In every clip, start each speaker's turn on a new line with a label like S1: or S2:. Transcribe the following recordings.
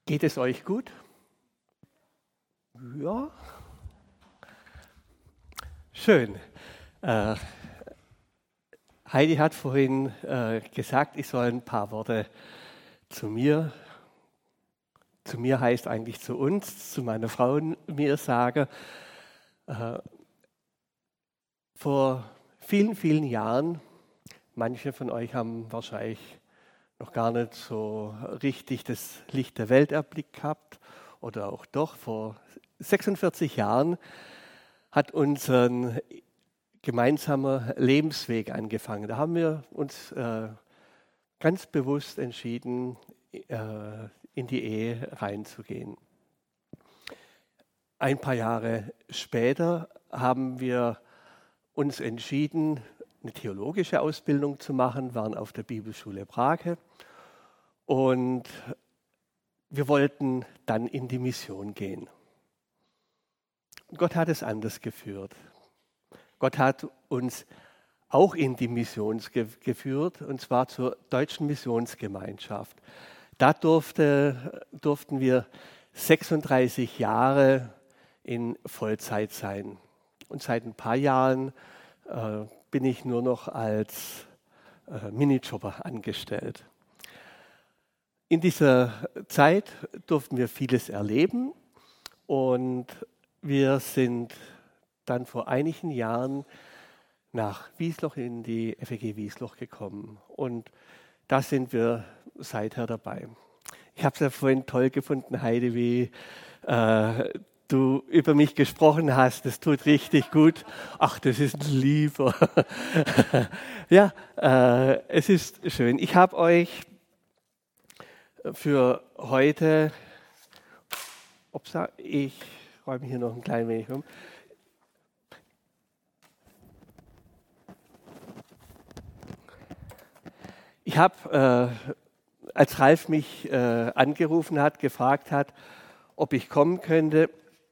S1: Geht es euch gut? Ja. Schön. Heidi hat vorhin gesagt, ich soll ein paar Worte zu mir heißt eigentlich zu uns, zu meiner Frau und mir sagen. Vor vielen, vielen Jahren, manche von euch haben wahrscheinlich noch gar nicht so richtig das Licht der Welt erblickt gehabt oder auch doch, vor 46 Jahren hat unser gemeinsamer Lebensweg angefangen. Da haben wir uns ganz bewusst entschieden, in die Ehe reinzugehen. Ein paar Jahre später haben wir uns entschieden, eine theologische Ausbildung zu machen, waren auf der Bibelschule Brake und wir wollten dann in die Mission gehen. Gott hat es anders geführt. Gott hat uns auch in die Mission geführt, und zwar zur Deutschen Missionsgemeinschaft. Da durften wir 36 Jahre in Vollzeit sein. Und seit ein paar Jahren bin ich nur noch als Minijobber angestellt. In dieser Zeit durften wir vieles erleben und wir sind dann vor einigen Jahren nach Wiesloch in die FEG Wiesloch gekommen und da sind wir seither dabei. Ich habe es ja vorhin toll gefunden, Heidi, wie du über mich gesprochen hast. Das tut richtig gut. Ach, das ist ein Lieber. Ja, es ist schön. Ich habe euch für heute, ich räume hier noch ein klein wenig um. Ich habe, als Ralf mich angerufen hat, gefragt hat, ob ich kommen könnte,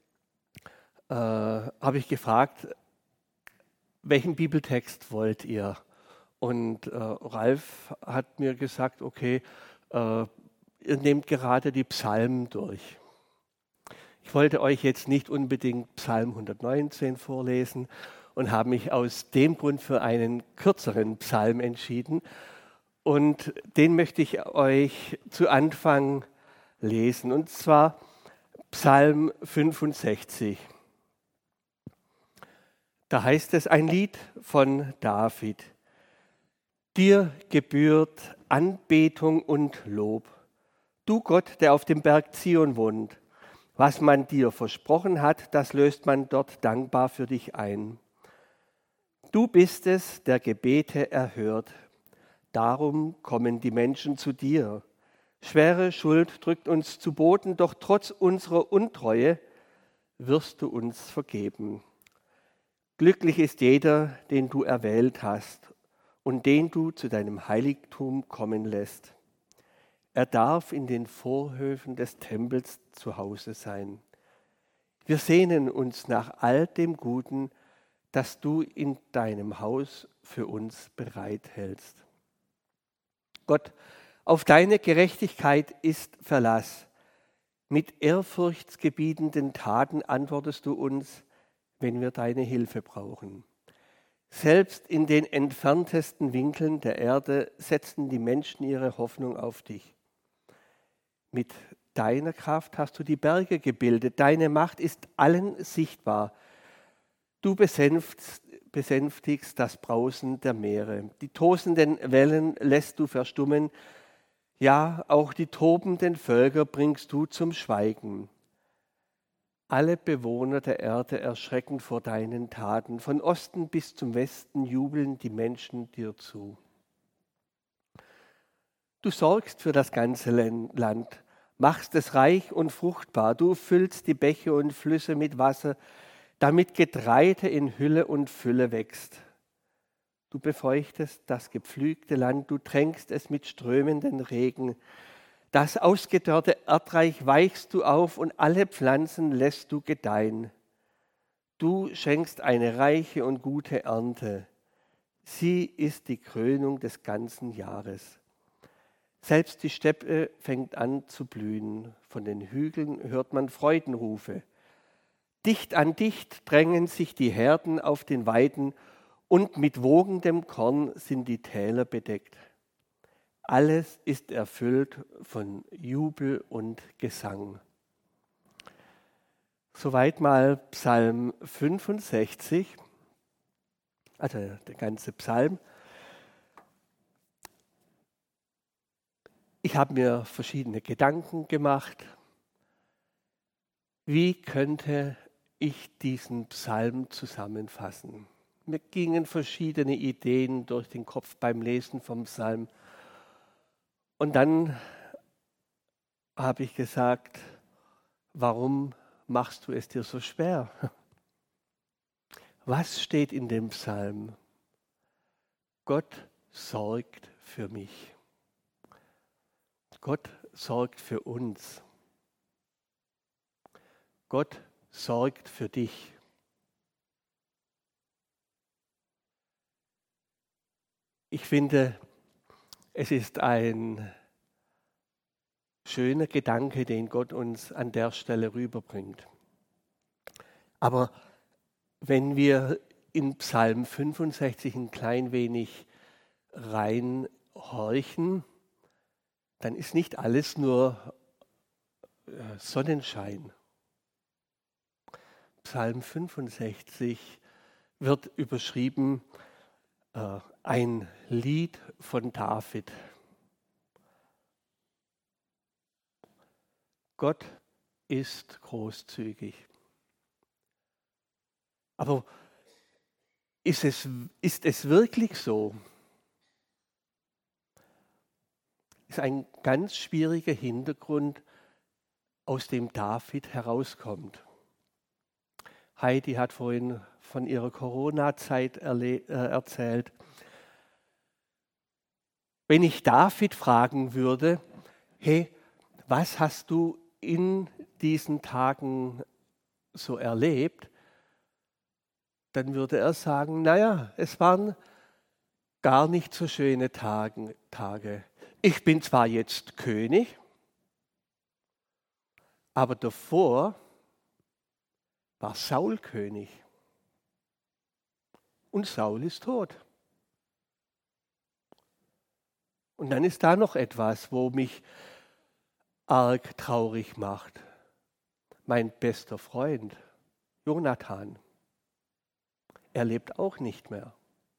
S1: habe ich gefragt, welchen Bibeltext wollt ihr? Und Ralf hat mir gesagt, okay, ihr nehmt gerade die Psalmen durch. Ich wollte euch jetzt nicht unbedingt Psalm 119 vorlesen und habe mich aus dem Grund für einen kürzeren Psalm entschieden. Und den möchte ich euch zu Anfang lesen, und zwar Psalm 65. Da heißt es, ein Lied von David. Dir gebührt Anbetung und Lob. Du Gott, der auf dem Berg Zion wohnt. Was man dir versprochen hat, das löst man dort dankbar für dich ein. Du bist es, der Gebete erhört. Darum kommen die Menschen zu dir. Schwere Schuld drückt uns zu Boden, doch trotz unserer Untreue wirst du uns vergeben. Glücklich ist jeder, den du erwählt hast und den du zu deinem Heiligtum kommen lässt. Er darf in den Vorhöfen des Tempels zu Hause sein. Wir sehnen uns nach all dem Guten, das du in deinem Haus für uns bereithältst. Gott, auf deine Gerechtigkeit ist Verlass. Mit ehrfurchtsgebietenden Taten antwortest du uns, wenn wir deine Hilfe brauchen. Selbst in den entferntesten Winkeln der Erde setzen die Menschen ihre Hoffnung auf dich. Mit deiner Kraft hast du die Berge gebildet, deine Macht ist allen sichtbar. Du besänftigst das Brausen der Meere. Die tosenden Wellen lässt du verstummen. Ja, auch die tobenden Völker bringst du zum Schweigen. Alle Bewohner der Erde erschrecken vor deinen Taten. Von Osten bis zum Westen jubeln die Menschen dir zu. Du sorgst für das ganze Land, machst es reich und fruchtbar. Du füllst die Bäche und Flüsse mit Wasser, damit Getreide in Hülle und Fülle wächst. Du befeuchtest das gepflügte Land, du tränkst es mit strömenden Regen. Das ausgedörrte Erdreich weichst du auf und alle Pflanzen lässt du gedeihen. Du schenkst eine reiche und gute Ernte. Sie ist die Krönung des ganzen Jahres. Selbst die Steppe fängt an zu blühen. Von den Hügeln hört man Freudenrufe. Dicht an dicht drängen sich die Herden auf den Weiden und mit wogendem Korn sind die Täler bedeckt. Alles ist erfüllt von Jubel und Gesang. Soweit mal Psalm 65, also der ganze Psalm. Ich habe mir verschiedene Gedanken gemacht. Wie könnte ich diesen Psalm zusammenfassen? Mir gingen verschiedene Ideen durch den Kopf beim Lesen vom Psalm. Und dann habe ich gesagt, warum machst du es dir so schwer? Was steht in dem Psalm? Gott sorgt für mich. Gott sorgt für uns. Gott sorgt für dich. Ich finde, es ist ein schöner Gedanke, den Gott uns an der Stelle rüberbringt. Aber wenn wir in Psalm 65 ein klein wenig reinhorchen, dann ist nicht alles nur Sonnenschein. Psalm 65 wird überschrieben, ein Lied von David. Gott ist großzügig. Aber ist es wirklich so? Ist ein ganz schwieriger Hintergrund, aus dem David herauskommt. Heidi hat vorhin von ihrer Corona-Zeit erzählt. Wenn ich David fragen würde, hey, was hast du in diesen Tagen so erlebt? Dann würde er sagen, naja, es waren gar nicht so schöne Tage. Ich bin zwar jetzt König, aber davor war Saul König. Und Saul ist tot. Und dann ist da noch etwas, wo mich arg traurig macht. Mein bester Freund, Jonathan, er lebt auch nicht mehr.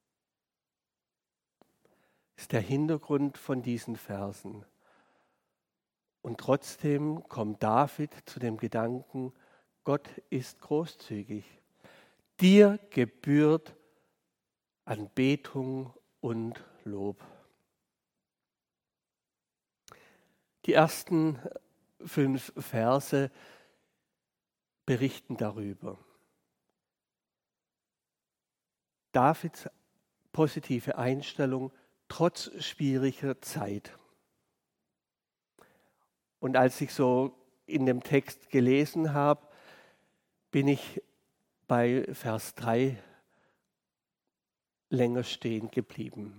S1: Ist der Hintergrund von diesen Versen. Und trotzdem kommt David zu dem Gedanken, Gott ist großzügig. Dir gebührt Anbetung und Lob. Die ersten 5 Verse berichten darüber. Davids positive Einstellung trotz schwieriger Zeit. Und als ich so in dem Text gelesen habe, bin ich bei Vers 3 länger stehen geblieben.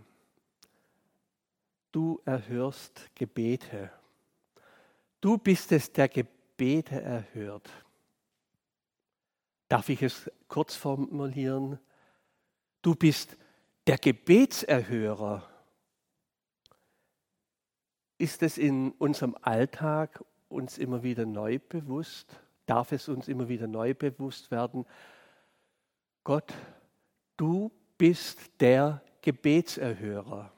S1: Du erhörst Gebete. Du bist es, der Gebete erhört. Darf ich es kurz formulieren? Du bist der Gebetserhörer. Ist es in unserem Alltag uns immer wieder neu bewusst? Darf es uns immer wieder neu bewusst werden? Gott, du bist der Gebetserhörer.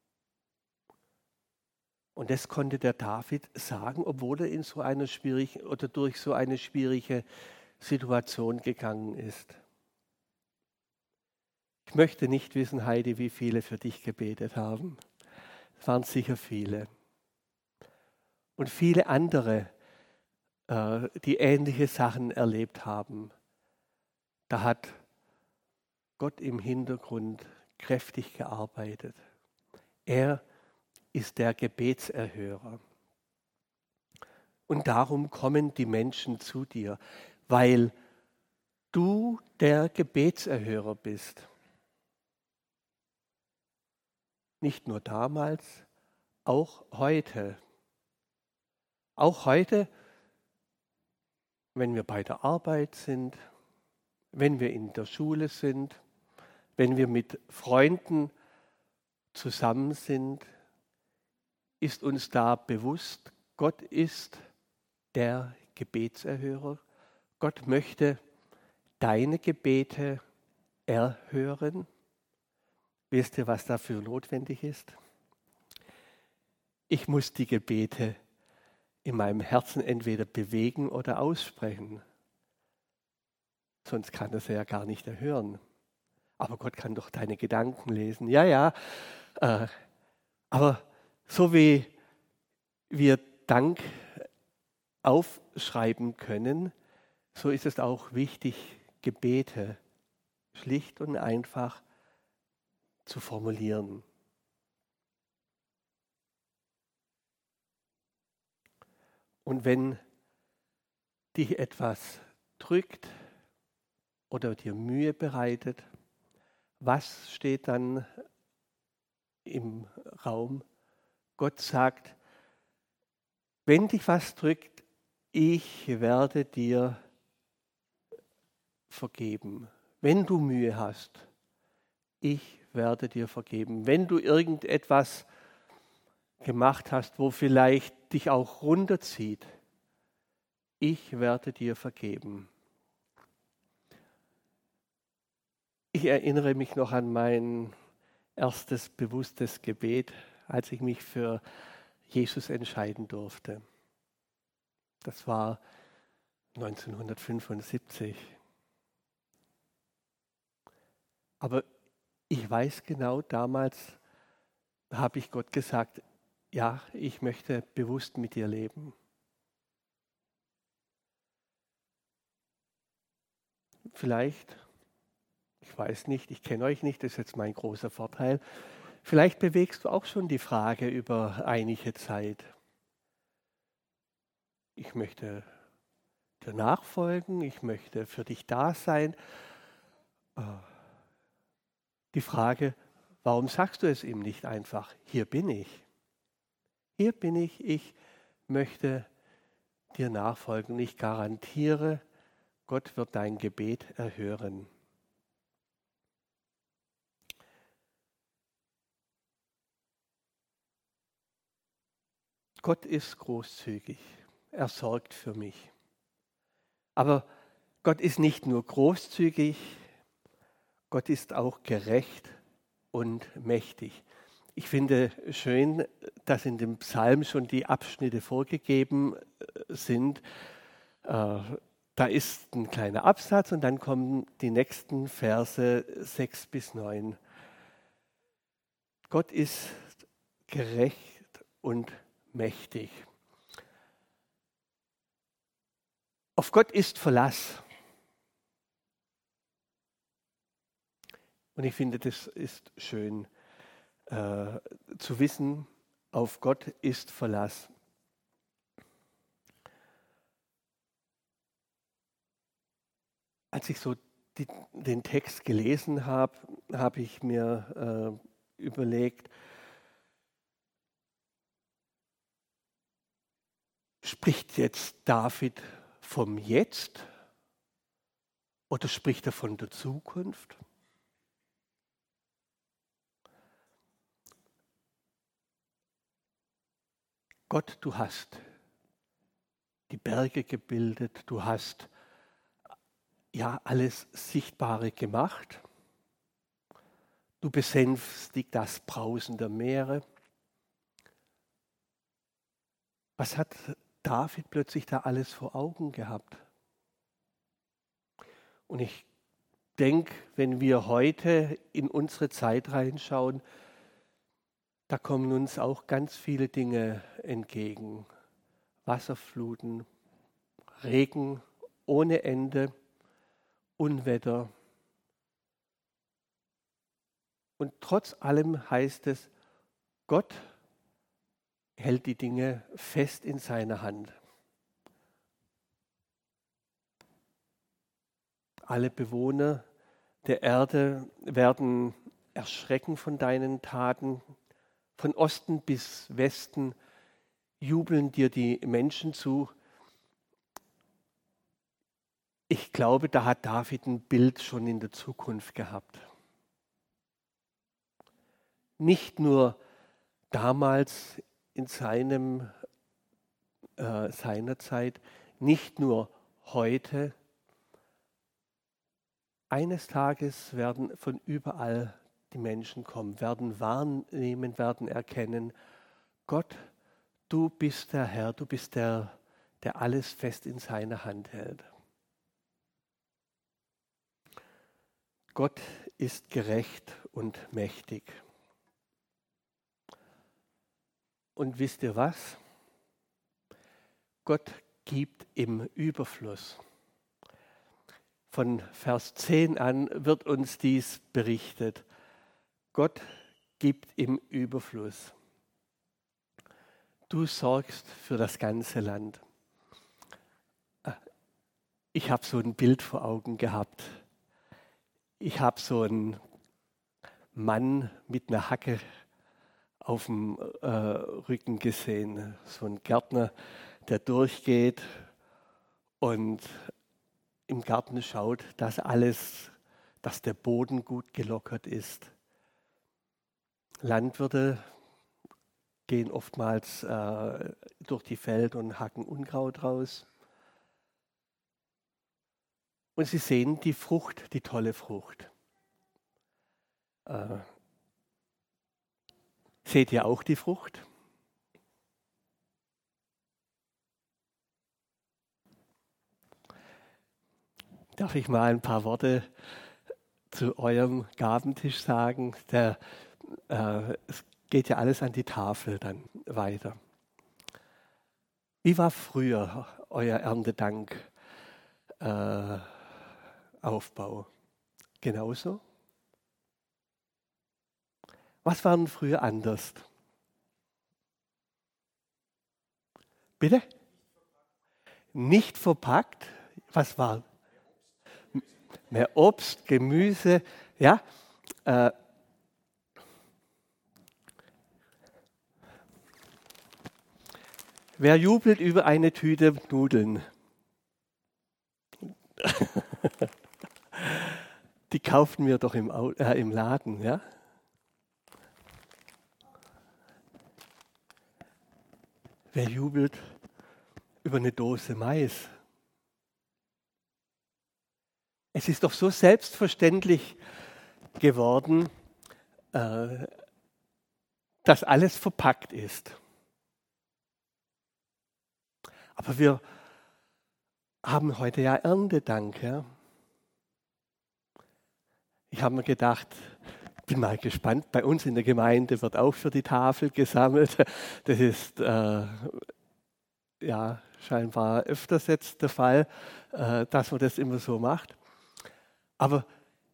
S1: Und das konnte der David sagen, obwohl er in so einer schwierigen oder durch so eine schwierige Situation gegangen ist. Ich möchte nicht wissen, Heidi, wie viele für dich gebetet haben. Es waren sicher viele. Und viele andere, die ähnliche Sachen erlebt haben. Da hat Gott im Hintergrund kräftig gearbeitet. Er ist der Gebetserhörer. Und darum kommen die Menschen zu dir, weil du der Gebetserhörer bist. Nicht nur damals, auch heute. Auch heute wenn wir bei der Arbeit sind, wenn wir in der Schule sind, wenn wir mit Freunden zusammen sind, ist uns da bewusst, Gott ist der Gebetserhörer. Gott möchte deine Gebete erhören. Wisst ihr, was dafür notwendig ist? Ich muss die Gebete in meinem Herzen entweder bewegen oder aussprechen. Sonst kann er sie ja gar nicht erhören. Aber Gott kann doch deine Gedanken lesen. Ja, ja. Aber so wie wir Dank aufschreiben können, so ist es auch wichtig, Gebete schlicht und einfach zu formulieren. Und wenn dich etwas drückt oder dir Mühe bereitet, was steht dann im Raum? Gott sagt, wenn dich was drückt, ich werde dir vergeben. Wenn du Mühe hast, ich werde dir vergeben. Wenn du irgendetwas gemacht hast, wo vielleicht dich auch runterzieht, ich werde dir vergeben. Ich erinnere mich noch an mein erstes bewusstes Gebet, als ich mich für Jesus entscheiden durfte. Das war 1975. Aber ich weiß genau, damals habe ich Gott gesagt, ja, ich möchte bewusst mit dir leben. Vielleicht, ich weiß nicht, ich kenne euch nicht, das ist jetzt mein großer Vorteil, vielleicht bewegst du auch schon die Frage über einige Zeit. Ich möchte dir nachfolgen, ich möchte für dich da sein. Die Frage, warum sagst du es ihm nicht einfach? Hier bin ich. Hier bin ich möchte dir nachfolgen. Ich garantiere, Gott wird dein Gebet erhören. Gott ist großzügig. Er sorgt für mich. Aber Gott ist nicht nur großzügig, Gott ist auch gerecht und mächtig. Ich finde schön, dass in dem Psalm schon die Abschnitte vorgegeben sind. Da ist ein kleiner Absatz und dann kommen die nächsten Verse 6 bis 9. Gott ist gerecht und mächtig. Auf Gott ist Verlass. Und ich finde, das ist schön zu wissen, auf Gott ist Verlass. Als ich so den Text gelesen habe, habe ich mir überlegt, spricht jetzt David vom Jetzt oder spricht er von der Zukunft? Gott, du hast die Berge gebildet, du hast ja alles Sichtbare gemacht. Du besänftigst das Brausen der Meere. Was hat David plötzlich da alles vor Augen gehabt? Und ich denke, wenn wir heute in unsere Zeit reinschauen, da kommen uns auch ganz viele Dinge entgegen. Wasserfluten, Regen ohne Ende, Unwetter. Und trotz allem heißt es, Gott hält die Dinge fest in seiner Hand. Alle Bewohner der Erde werden erschrecken von deinen Taten. Von Osten bis Westen jubeln dir die Menschen zu. Ich glaube, da hat David ein Bild schon in der Zukunft gehabt. Nicht nur damals in seiner Zeit, nicht nur heute. Eines Tages werden von überall die Menschen kommen, werden wahrnehmen, werden erkennen, Gott, du bist der Herr, du bist der, der alles fest in seiner Hand hält. Gott ist gerecht und mächtig. Und wisst ihr was? Gott gibt im Überfluss. Von Vers 10 an wird uns dies berichtet. Gott gibt im Überfluss. Du sorgst für das ganze Land. Ich habe so ein Bild vor Augen gehabt. Ich habe so einen Mann mit einer Hacke auf dem Rücken gesehen. So ein Gärtner, der durchgeht und im Garten schaut, dass der Boden gut gelockert ist. Landwirte gehen oftmals durch die Felder und hacken Unkraut raus. Und sie sehen die Frucht, die tolle Frucht. Seht ihr auch die Frucht? Darf ich mal ein paar Worte zu eurem Gabentisch sagen? Es geht ja alles an die Tafel dann weiter. Wie war früher euer Erntedank-Aufbau? Genauso? Was war denn früher anders? Bitte? Nicht verpackt? Was war? Mehr Obst, Gemüse, ja. Wer jubelt über eine Tüte Nudeln? Die kauften wir doch im Laden, ja? Wer jubelt über eine Dose Mais? Es ist doch so selbstverständlich geworden, dass alles verpackt ist. Aber wir haben heute ja Erntedank. Ja? Ich habe mir gedacht, bin mal gespannt, bei uns in der Gemeinde wird auch für die Tafel gesammelt. Das ist scheinbar öfters jetzt der Fall, dass man das immer so macht. Aber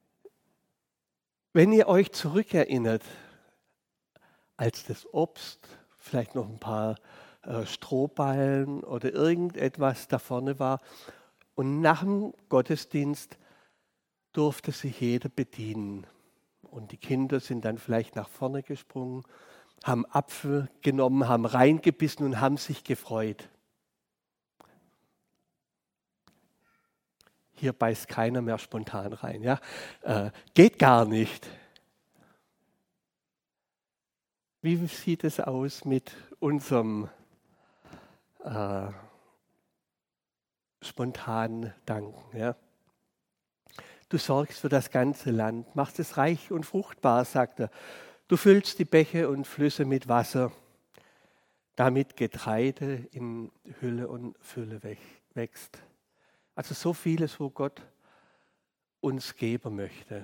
S1: wenn ihr euch zurückerinnert, als das Obst, vielleicht noch ein paar Strohballen oder irgendetwas da vorne war und nach dem Gottesdienst durfte sich jeder bedienen. Und die Kinder sind dann vielleicht nach vorne gesprungen, haben Apfel genommen, haben reingebissen und haben sich gefreut. Hier beißt keiner mehr spontan rein. Ja? Geht gar nicht. Wie sieht es aus mit unserem spontanen Danken? Ja? Du sorgst für das ganze Land, machst es reich und fruchtbar, sagt er. Du füllst die Bäche und Flüsse mit Wasser, damit Getreide in Hülle und Fülle wächst. Also so vieles, wo Gott uns geben möchte.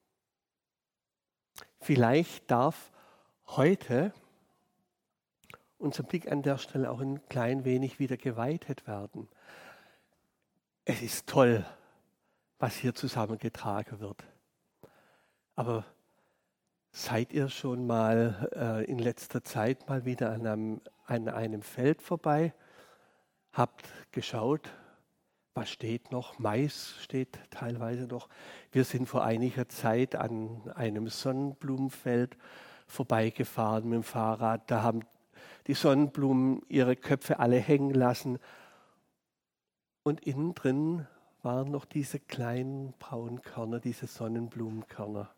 S1: Vielleicht darf heute unser Blick an der Stelle auch ein klein wenig wieder geweitet werden. Es ist toll, was hier zusammengetragen wird. Aber seid ihr schon mal in letzter Zeit mal wieder an einem Feld vorbei? Habt geschaut, was steht noch? Mais steht teilweise noch. Wir sind vor einiger Zeit an einem Sonnenblumenfeld vorbeigefahren mit dem Fahrrad. Da haben die Sonnenblumen ihre Köpfe alle hängen lassen. Und innen drin waren noch diese kleinen braunen Körner, diese Sonnenblumenkörner.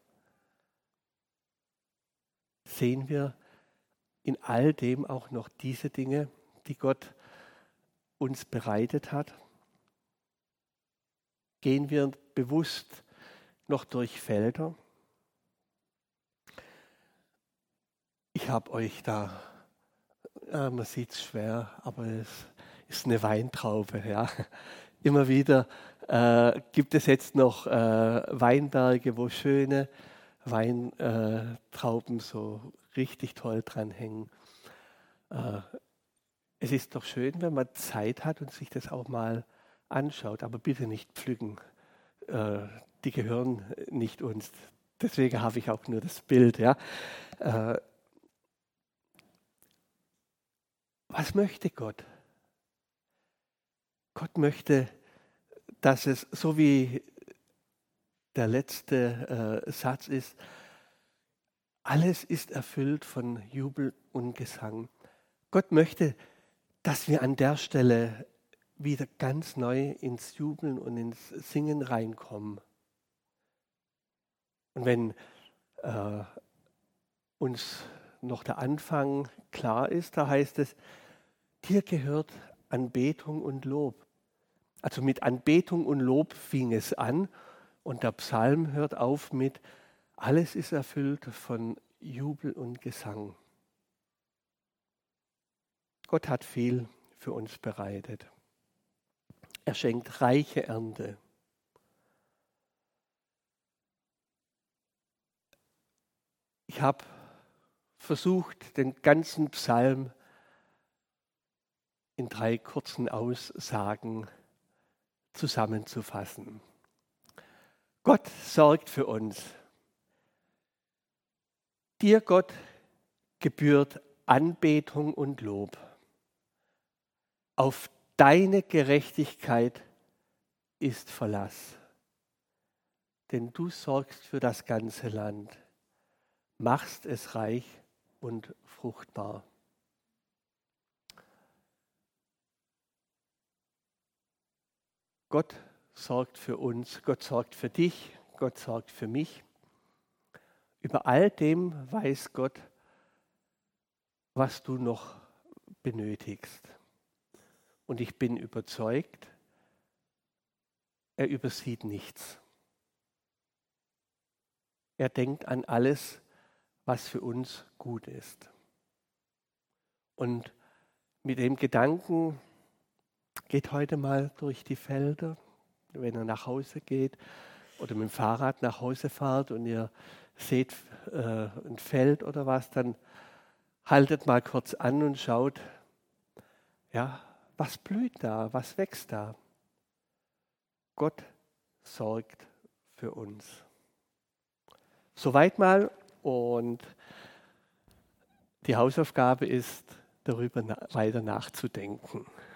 S1: Sehen wir in all dem auch noch diese Dinge, die Gott uns bereitet hat? Gehen wir bewusst noch durch Felder? Ich habe euch da, man sieht es schwer, aber es ist eine Weintraube. Ja. Immer wieder gibt es jetzt noch Weinberge, wo schöne Weintrauben so richtig toll dranhängen. Es ist doch schön, wenn man Zeit hat und sich das auch mal anschaut, aber bitte nicht pflücken. Die gehören nicht uns. Deswegen habe ich auch nur das Bild. Ja. Was möchte Gott? Gott möchte, dass es, so wie der letzte Satz ist, alles ist erfüllt von Jubel und Gesang. Gott möchte, dass wir an der Stelle wieder ganz neu ins Jubeln und ins Singen reinkommen. Und wenn uns noch der Anfang klar ist, da heißt es, dir gehört Anbetung und Lob. Also mit Anbetung und Lob fing es an und der Psalm hört auf mit, alles ist erfüllt von Jubel und Gesang. Gott hat viel für uns bereitet. Er schenkt reiche Ernte. Ich habe versucht, den ganzen Psalm in 3 kurzen Aussagen zusammenzufassen. Gott sorgt für uns. Dir, Gott, gebührt Anbetung und Lob. Auf deine Gerechtigkeit ist Verlass. Denn du sorgst für das ganze Land, machst es reich und fruchtbar. Gott sorgt für uns, Gott sorgt für dich, Gott sorgt für mich. Über all dem weiß Gott, was du noch benötigst. Und ich bin überzeugt, er übersieht nichts. Er denkt an alles, was für uns gut ist. Und mit dem Gedanken geht heute mal durch die Felder, wenn er nach Hause geht oder mit dem Fahrrad nach Hause fahrt und ihr seht ein Feld oder was, dann haltet mal kurz an und schaut, ja, was blüht da, was wächst da? Gott sorgt für uns. Soweit mal, und die Hausaufgabe ist, darüber weiter nachzudenken.